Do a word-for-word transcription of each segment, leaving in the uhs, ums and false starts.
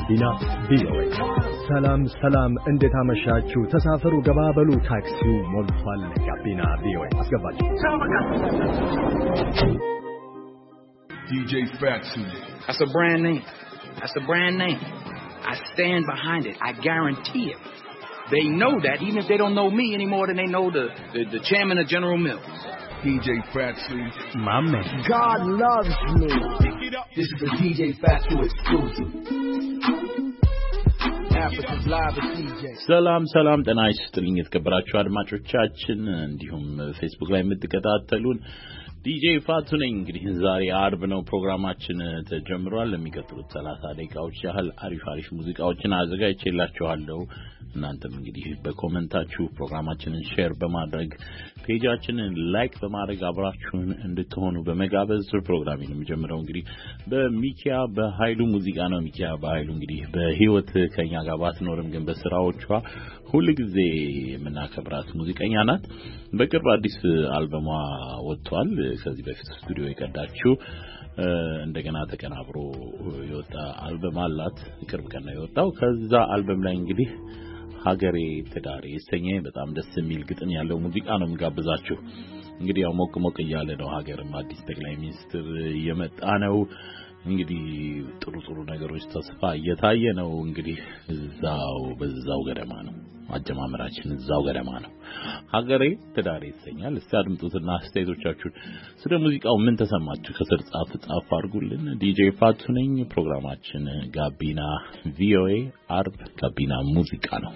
ጋቢና ቪኦኤ። ሰላም ሰላም፣ እንዴት አመሻችሁ? ተሳፈሩ፣ ገባበሉ፣ ታክሲው ሞልቷል። ጋቢና ቪኦኤ አስገባችሁ። D J Fatsu. That's a brand name. That's a brand name. I stand behind it. I guarantee it. They know that, even if they don't know me any more than they know the, the, the chairman of General Mills. D J Fatsu. My man. God loves me. This is a D J Fatsu exclusive. Africa's live with D J. ሰላም ሰላም ጤና ይስጥልኝ የተከበራችሁ አድማጮቻችን እንዲሁም ፌስቡክ ላይ የምትከታተሉን ዲጄ ፋቱ ነኝ። እንግዲህ ዛሬ አርብ ነው፣ ፕሮግራማችን ተጀምሯል። ለሚቀጥሉት ሰላሳ ደቂቃዎች ያህል አሪፍ አሪፍ ሙዚቃዎችን አዘጋጅቼላችኋለሁ። እናንተም እንግዲህ በኮሜንታችሁ ፕሮግራማችንን ሼር በማድረግ ፔጃችንን ላይክ በማድረግ አብራችሁን እንድትሆኑ በመጋበዝ ፕሮግራሜን የምጀምረው እንግዲህ በሚኪያ በኃይሉ ሙዚቃ ነው። ሚኪያ በኃይሉ እንግዲህ በህይወት ከኛ ጋር ባትኖርም ግን በስራዎቿ ሁሉ ጊዜ የምናከብራት ሙዚቀኛ ናት። በቅርብ አዲስ አልበሟ ወጥቷል። ከዚህ በፊት ስቱዲዮ የቀዳችው እንደገና ተቀናብሮ የወጣ አልበም አላት። ቅርብ ቀን ነው የወጣው። ከዛ አልበም ላይ እንግዲህ ሀገሬ ትዳሬ የተሰኘ በጣም ደስ የሚል ግጥም ያለው ሙዚቃ ነው የምጋብዛችሁ። እንግዲህ ያው ሞቅ ሞቅ እያለ ነው። ሀገርም አዲስ ጠቅላይ ሚኒስትር እየመጣ ነው። እንግዲህ ጥሩ ጥሩ ነገሮች ተስፋ እየታየ ነው። እንግዲህ እዛው በዛው ገደማ ነው አጀማመራችን፣ እዛው ገደማ ነው። ሀገሬ ትዳሬ ይሰኛል። እስቲ አድምጡትና አስተያየቶቻችሁን ስለ ሙዚቃው ምን ተሰማችሁ ከስር ጻፍ ጻፍ አድርጉልን። ዲጄ ፋቱ ነኝ። ፕሮግራማችን ጋቢና ቪኦኤ አርብ ጋቢና ሙዚቃ ነው።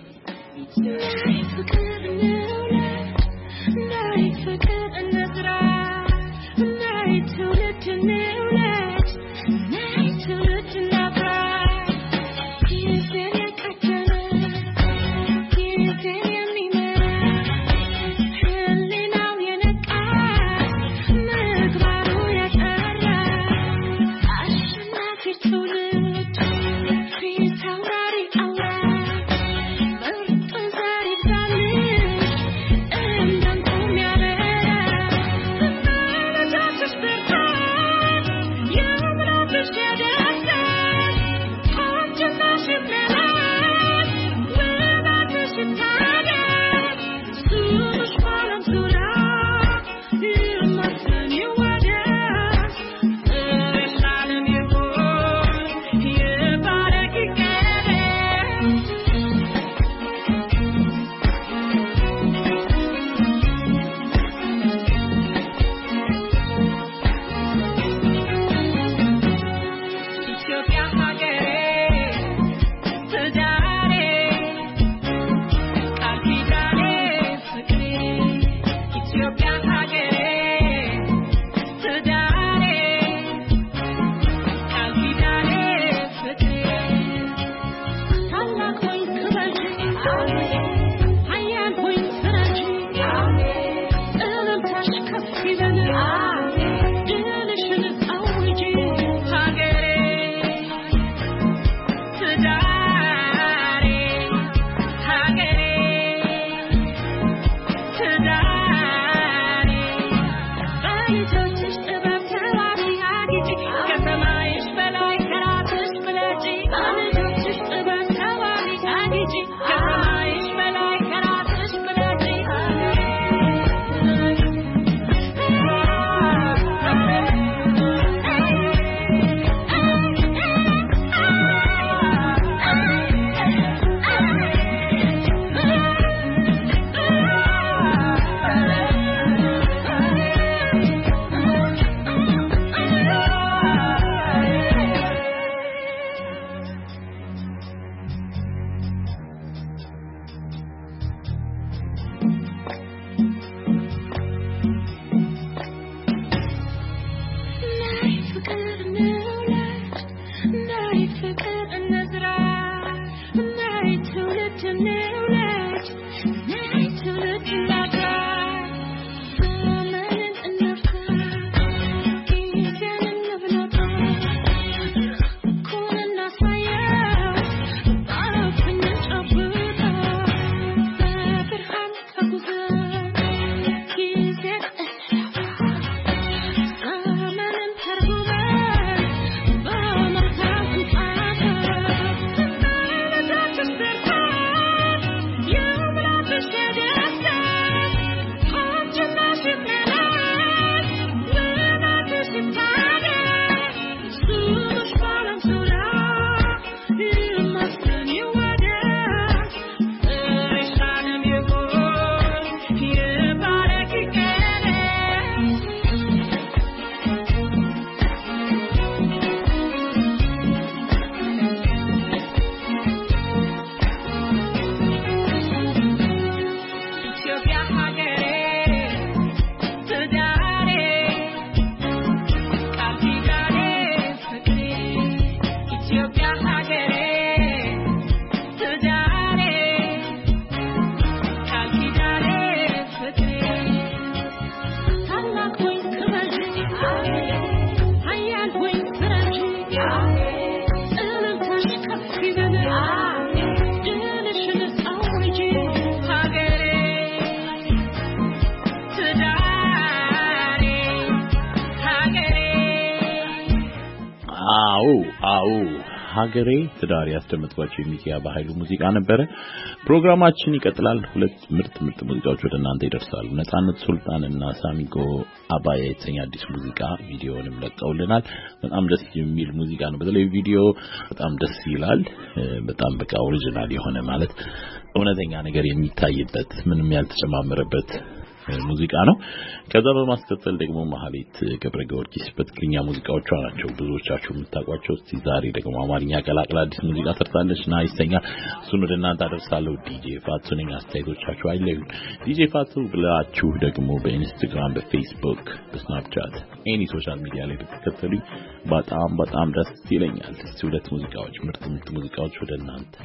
አው አው ሀገሬ ትዳር ያስደምጥኳችሁ የሚዲያ ባህሉ ሙዚቃ ነበረ። ፕሮግራማችን ይቀጥላል። ሁለት ምርጥ ምርጥ ሙዚቃዎች ወደ እናንተ ይደርሳሉ። ነጻነት ሱልጣን እና ሳሚጎ አባዬ የተሰኘ አዲስ ሙዚቃ ቪዲዮንም ለቀውልናል። በጣም ደስ የሚል ሙዚቃ ነው። በተለይ ቪዲዮ በጣም ደስ ይላል። በጣም በቃ ኦሪጂናል የሆነ ማለት እውነተኛ ነገር የሚታይበት ምንም ያልተጨማመረበት ሙዚቃ ነው። ከዛ በማስከተል ደግሞ ማህሌት ገብረ ጊዮርጊስ በትግርኛ ሙዚቃዎቿ ናቸው ብዙዎቻችሁ የምታውቋቸው። እስቲ ዛሬ ደግሞ አማርኛ ቀላቅላ አዲስ ሙዚቃ ሰርታለች ና ይሰኛ እሱን ወደ እናንተ አደርሳለሁ። ዲጄ ፋቱ ነኝ። አስተያየቶቻችሁ አይለዩን። ዲጄ ፋቱ ብላችሁ ደግሞ በኢንስታግራም፣ በፌስቡክ፣ በስናፕቻት ኤኒ ሶሻል ሚዲያ ላይ ብትከተሉኝ በጣም በጣም ደስ ይለኛል። እስቲ ሁለት ሙዚቃዎች ምርጥ ምርጥ ሙዚቃዎች ወደ እናንተ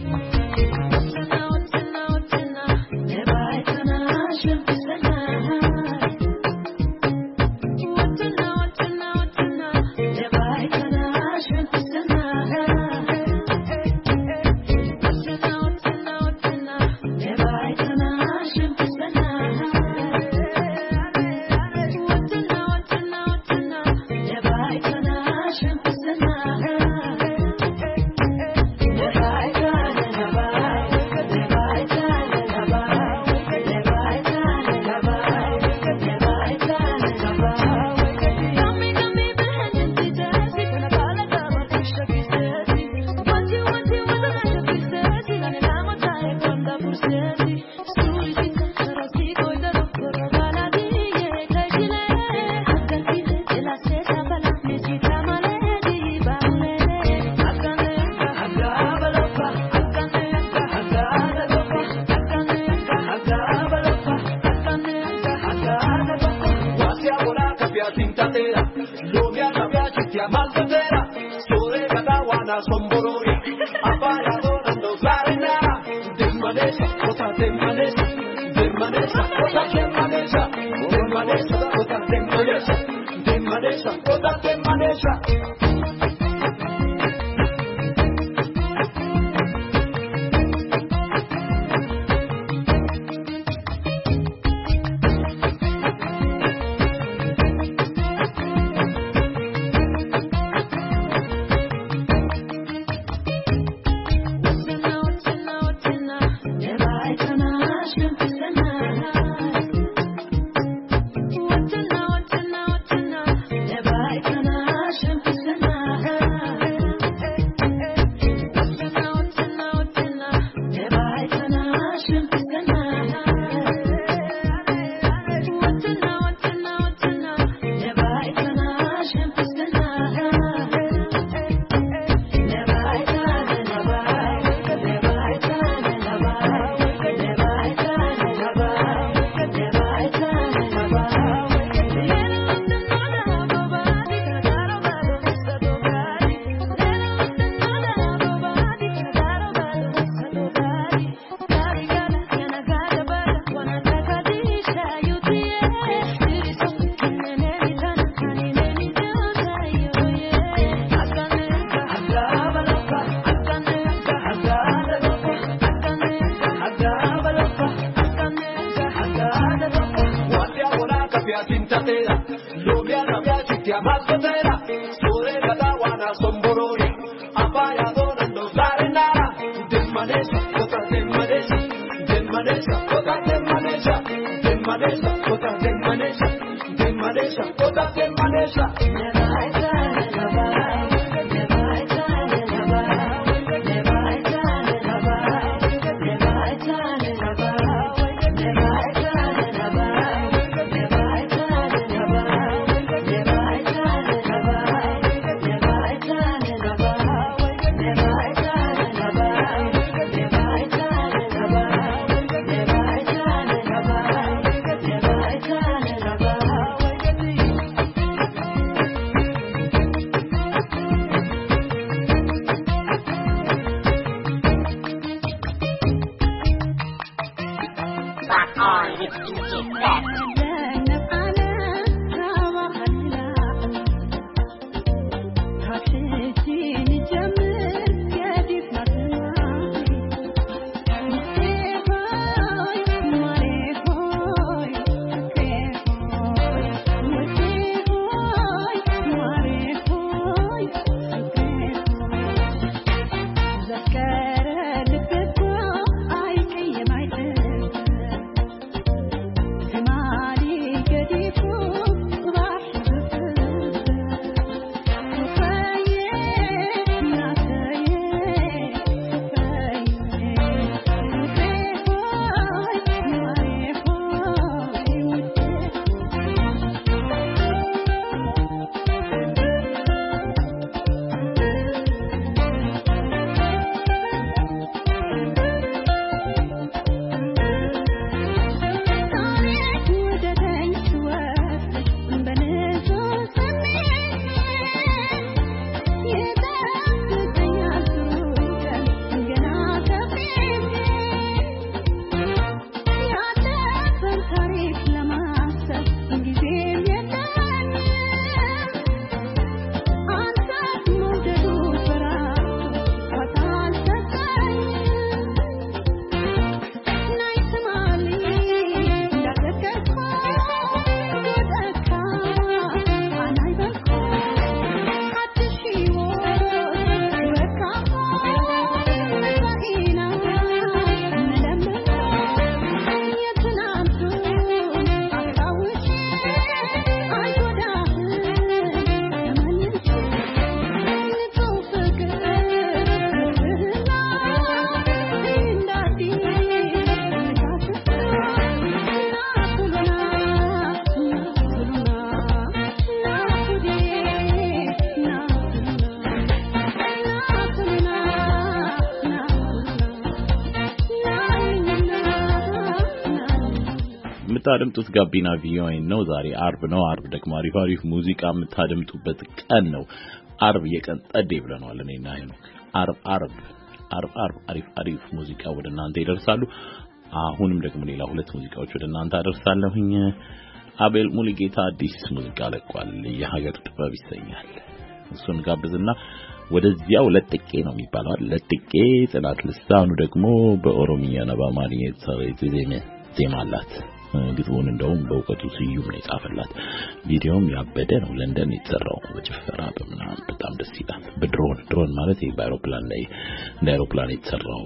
የምታደምጡት ጋቢና ቪኦኤ ነው። ዛሬ አርብ ነው። አርብ ደግሞ አሪፍ አሪፍ ሙዚቃ የምታደምጡበት ቀን ነው። አርብ የቀን ጠዴ ብለናል እኔና ሄኖክ። አርብ አርብ አርብ አርብ አሪፍ አሪፍ ሙዚቃ ወደ እናንተ ይደርሳሉ። አሁንም ደግሞ ሌላ ሁለት ሙዚቃዎች ወደ እናንተ አደርሳለሁኝ። አቤል ሙሉጌታ አዲስ ሙዚቃ ለቋል። የሀገር ጥበብ ይሰኛል። እሱን ጋብዝና ወደዚያው ለጥቄ ነው የሚባለው አይደል? ለጥቄ ጽናት ልሳኑ ደግሞ በኦሮሚያና በአማርኛ የተዘመ ዜማ አላት። ግጥሙን እንደውም በእውቀቱ ስዩም ነው የጻፈላት። ቪዲዮም ያበደ ነው። ለንደን የተሰራው በጭፈራ በምናምን በጣም ደስ ይላል። በድሮን ድሮን ማለት ይሄ በአውሮፕላን ላይ እንደ አውሮፕላን የተሰራው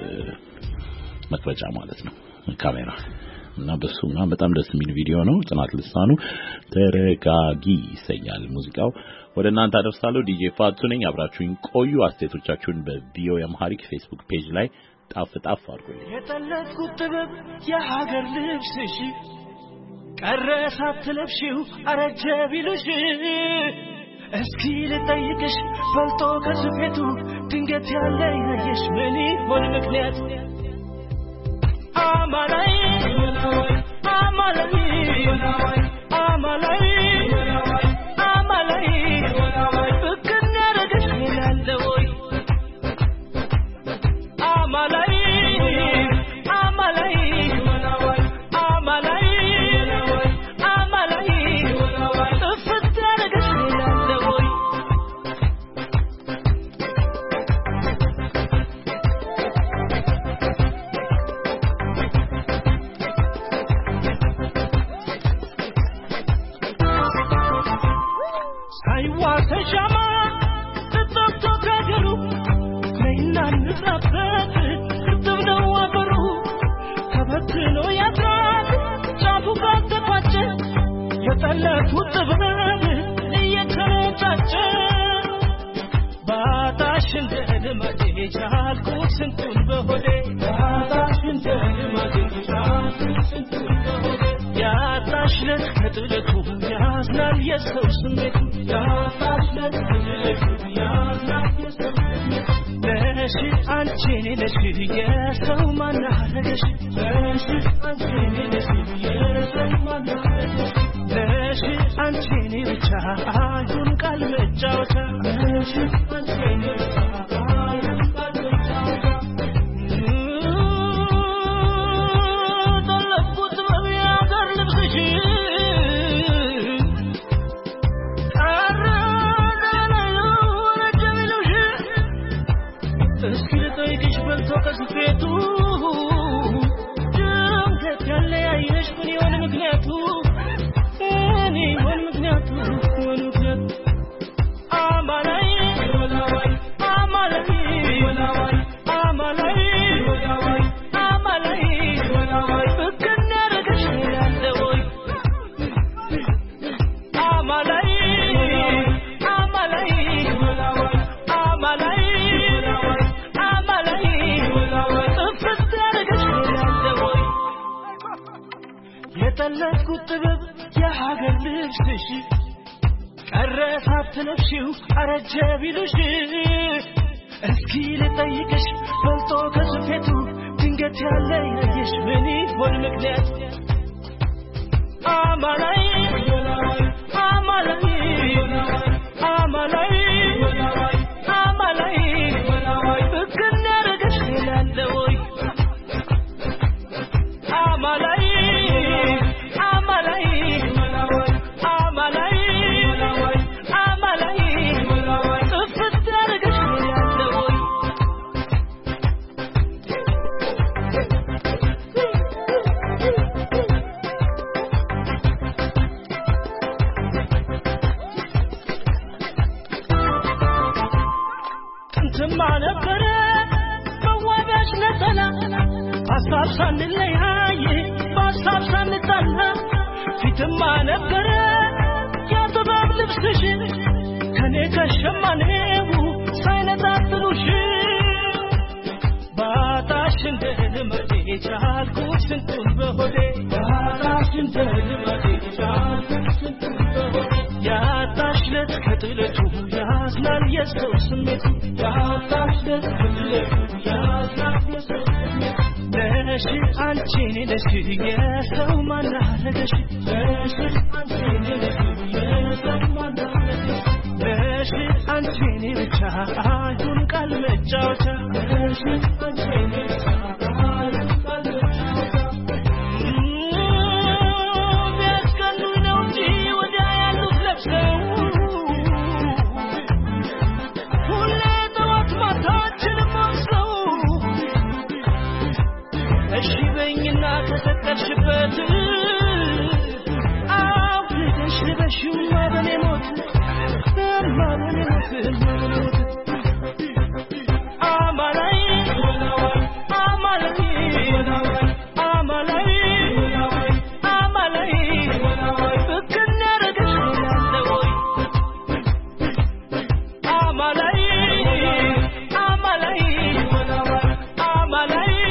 መቅረጫ ማለት ነው ካሜራ እና በሱና በጣም ደስ የሚል ቪዲዮ ነው። ጽናት ልሳኑ ተረጋጊ ይሰኛል ሙዚቃው። ወደ እናንተ አደርሳለሁ። ዲጄ ፋቱ ነኝ። አብራችሁኝ ቆዩ። አስተያየቶቻችሁን በቪኦኤ አምሃሪክ ፌስቡክ ፔጅ ላይ ጣፍ ጣፍ አድርጉልኝ። የተለጥኩት ጥበብ የሀገር ልብስሽ ቀረሳት ለብሽው አረጀ ቢልሽ እስኪ ልጠይቅሽ ፈልቶ ከስፌቱ ድንገት ያለ ያየሽ ምን ይሆን ምክንያት? አማላይ አማላይ አማላይ አማላይ ፍቅር ያረገሽ ይላል ወይ? አማላይ አማላይ አማላይ አማላይ ፍቅር ያረገሽ ይላል ወይ? ተሻማ ተጠብቶ ከገሩ ለይና ንጻፈት ትብነው አበሩ ተበትኖ ያድራል ጫፉ ከተቋጨ የጠለፉ ጥበብ እየተረጫጨ ባታሽ እንደልማዴ ቻልኩት ስንቱን በሆዴ ባታሽ እንደልማዴ ቻልኩት ስንቱን በሆዴ ያታሽ ለጥለቱ ያዝናል የሰው ስሜት ያታሽ ለጥለቱ ያዝናል የሰው ስሜት ለሽ አንቺ ነሽ የሰው ማናረገሽ ለሽ አንቺ ነሽ የሰው ማናረገሽ ለሽ አንቺ ብቻ አይሁን ቃል መጫወቻ ለሽ አንቺ ብቻ አይሁን ቃል መጫወቻ ከስፌቱ ድንገት ያለ ያየሽ ምን ይሆን ምክንያቱ? እኔ ይሆን ምክንያቱ ምን ምክንያቱ? አማላይ አማላይ አማላይ አማላይ ፍቅር ያረገሽ ይላል ወይ? አማላይ አማላይ አማላይ የተለጥኩት ጥበብ የሀገር ልብስሽ ቀረሳት ለብሽው አረጀ ቢልሽ እስኪ ልጠይቅሽ ፈልቶ ከስፌቱ ድንገት ያለ ያየሽ ምን ይሆን ምክንያት? አማላይ አማላይ አማላይ አማላይ ፍቅር ያረገሽ ይላል ወይ? አማላይ አማላይ አማላይ አማላይ ፍቅር ያረገሽ ይላል ወይ? ጥንትማ ነበረ መዋቢያሽ ነጠላ ሀሳብ ሳንለያይ በሀሳብ ሳንጣላ ፊትማ ነበረ የጥበብ ልብስሽ ከኔ ከሸማኔው ሳይነጣጥሉሽ ባታሽ እንደልማዴ ቻልኩት ስንቱን በሆዴ ባታሽ እንደልማዴ ቻልኩት ስንቱን በሆዴ ያታሽ ለት ከጥለቱ ያዝናል የሰው ስሜት ያታሽ ለት ከጥለቱ ያዝናል የሰው ስሜት ነሽ አንቺ ነሽ የሰው ማናረገሽ ነሽ አንቺ ነሽ የሰው ማናረገሽ ነሽ አንቺ ብቻ አይሁን ቃል መጫወቻ ነሽ አንቺ ብቻ አይሁን ቃል መጫወቻ ቢያስቀኑኝ ነው እንጂ ወዲያ ያሉት ለብሰው ሁሌ ጠዋት ማታችን መስለው እሺ በይኝና ከተቀርሽበት አብረሽ ልበሽማ በኔ ሞት በኔ ሞት አማላይ አማላይ አማላይ አማላይ ፍቅር ያረገሽ ለወይ አማላይ አማላይ አማላይ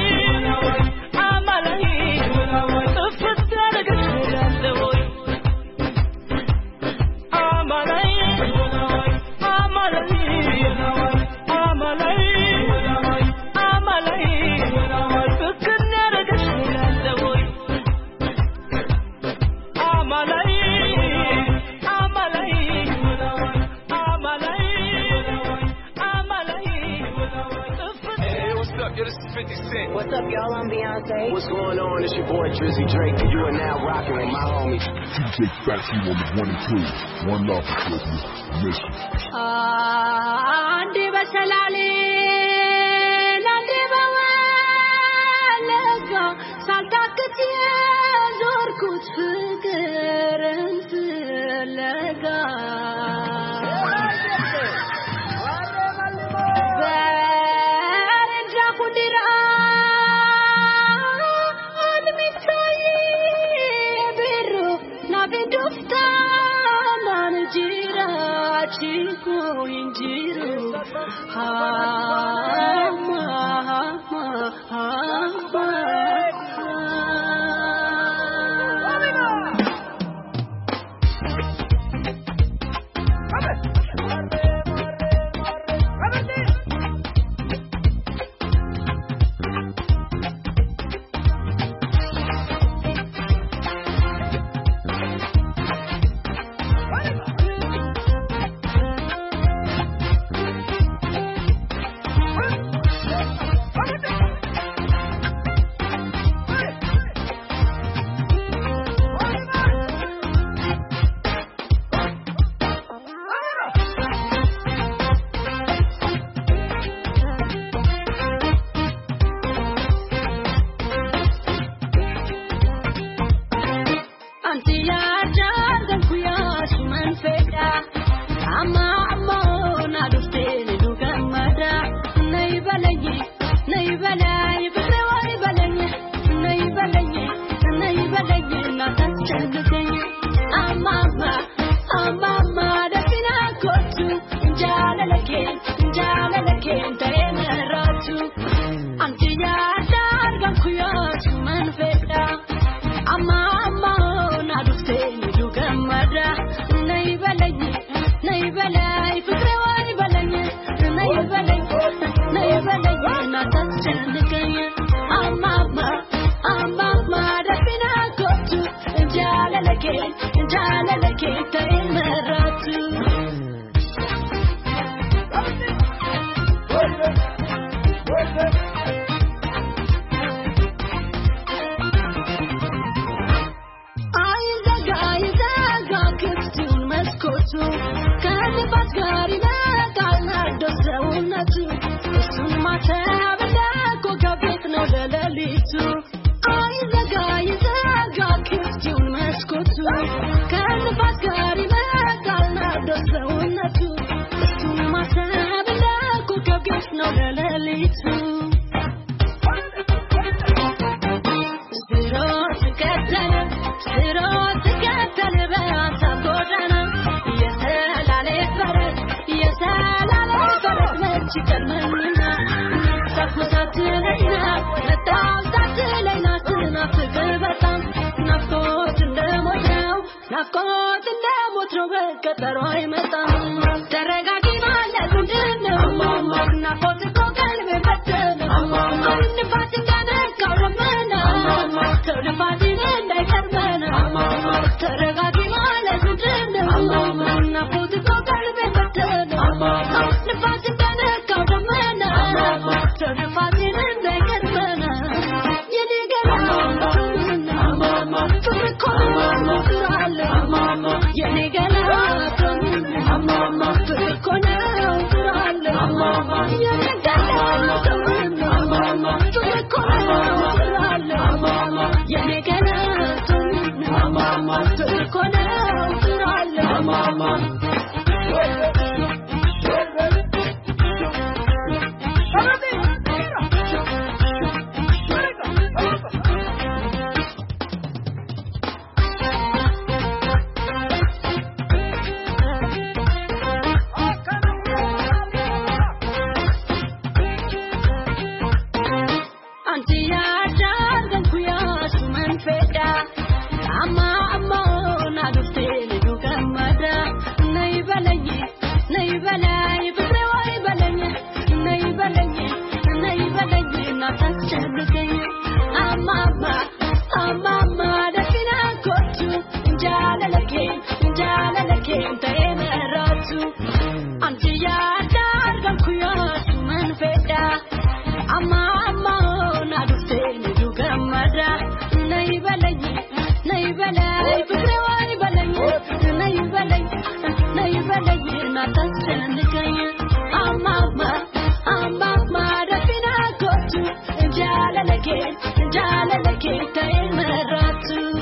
What's up, y'all? I'm Beyonce. What's going on? It's your boy Drizzy Drake, and you are now rocking with my homie D J Fatsu on the one and two. One love for Christmas. Miss you. Andi basalale, andi bawalaga, saltakti zorkut fikren filaga. Chico injiru ha ma ma ha ma I'm ተለይና ተጨንቀኝ አማማ አማማ ደፊና ኮቱ እንጃለለኬ እንጃለለኬ ተይመራቱ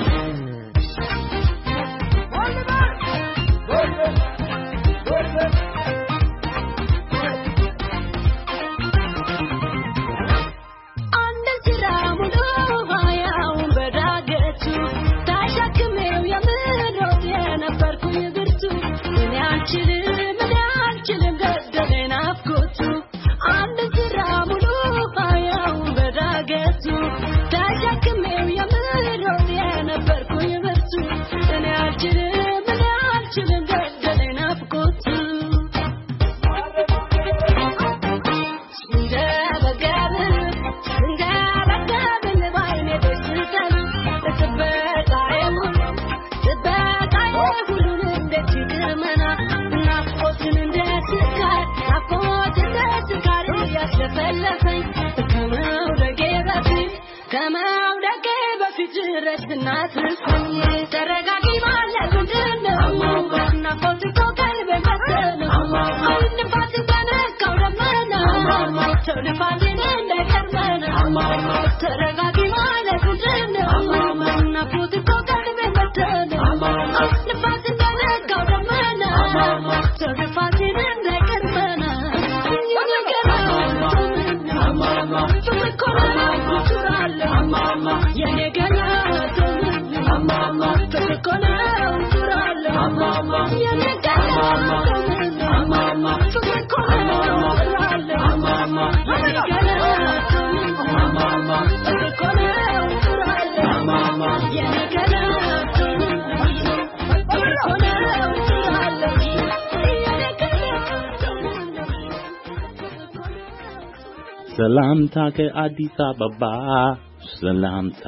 ሰላምታ ከአዲስ አበባ ሰላምታ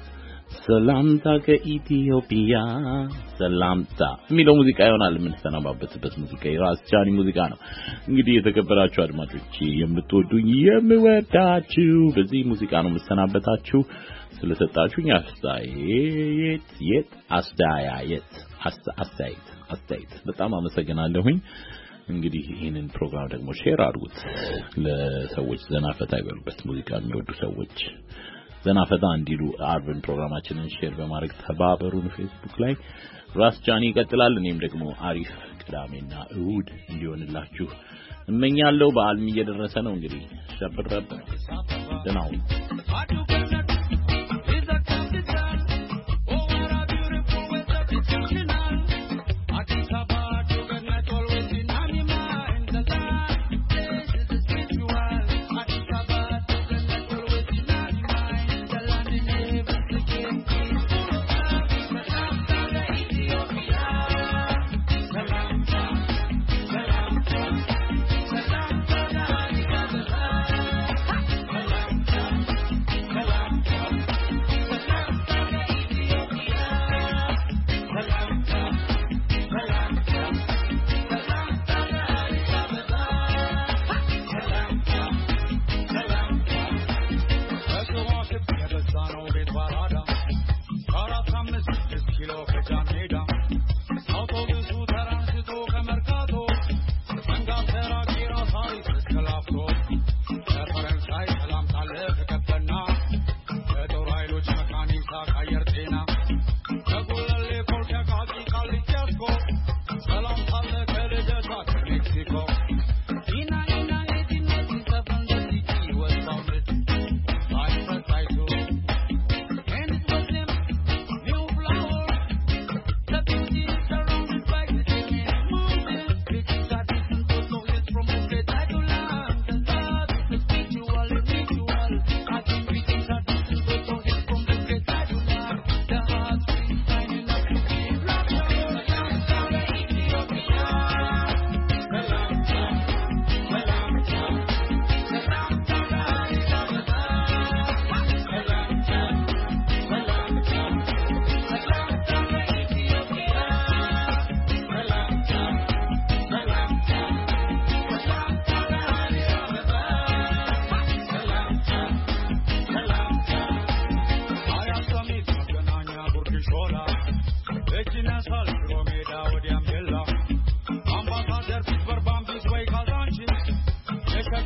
ሰላምታ ከኢትዮጵያ ሰላምታ የሚለው ሙዚቃ ይሆናል የምንሰናባበትበት ሙዚቃ የራስ ጃኒ ሙዚቃ ነው። እንግዲህ የተከበራችሁ አድማጮች የምትወዱኝ የምወዳችሁ በዚህ ሙዚቃ ነው የምሰናበታችሁ። ስለሰጣችሁኝ አስተያየት የት አስተያየት አስተያየት አስተያየት በጣም አመሰግናለሁኝ። እንግዲህ ይሄንን ፕሮግራም ደግሞ ሼር አድርጉት ለሰዎች ዘና ፈታ ይበሉበት። ሙዚቃ የሚወዱ ሰዎች ዘና ፈታ እንዲሉ አርብን ፕሮግራማችንን ሼር በማድረግ ተባበሩን። ፌስቡክ ላይ ራስ ጃኒ ይቀጥላል። እኔም ደግሞ አሪፍ ቅዳሜና እሁድ እንዲሆንላችሁ እመኛለሁ። በዓልም እየደረሰ ነው። እንግዲህ ሸብረብ ደናው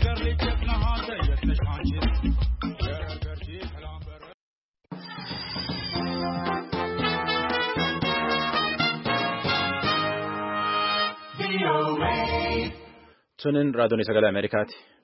ያገር ልጅ ነህ አንተ የት ነሽ አንቺ የረገርጂ ከላምበረ Sunin raadiyoon sagalee Ameerikaati.